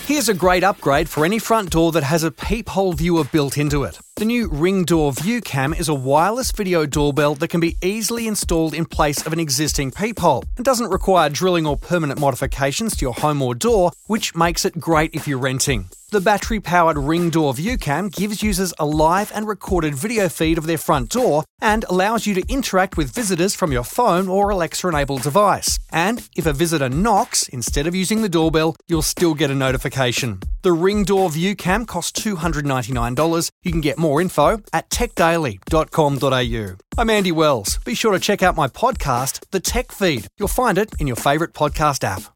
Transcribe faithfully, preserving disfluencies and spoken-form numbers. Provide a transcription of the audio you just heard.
Here's a great upgrade for any front door that has a peephole viewer built into it. The new Ring Door View Cam is a wireless video doorbell that can be easily installed in place of an existing peephole. It doesn't require drilling or permanent modifications to your home or door, which makes it great if you're renting. The battery-powered Ring Door View Cam gives users a live and recorded video feed of their front door and allows you to interact with visitors from your phone or Alexa-enabled device. And if a visitor knocks, instead of using the doorbell, you'll still get a notification. The Ring Door View Cam costs two hundred ninety-nine dollars. You can get more info at tech daily dot com dot a u. I'm Andy Wells. Be sure to check out my podcast, The Tech Feed. You'll find it in your favourite podcast app.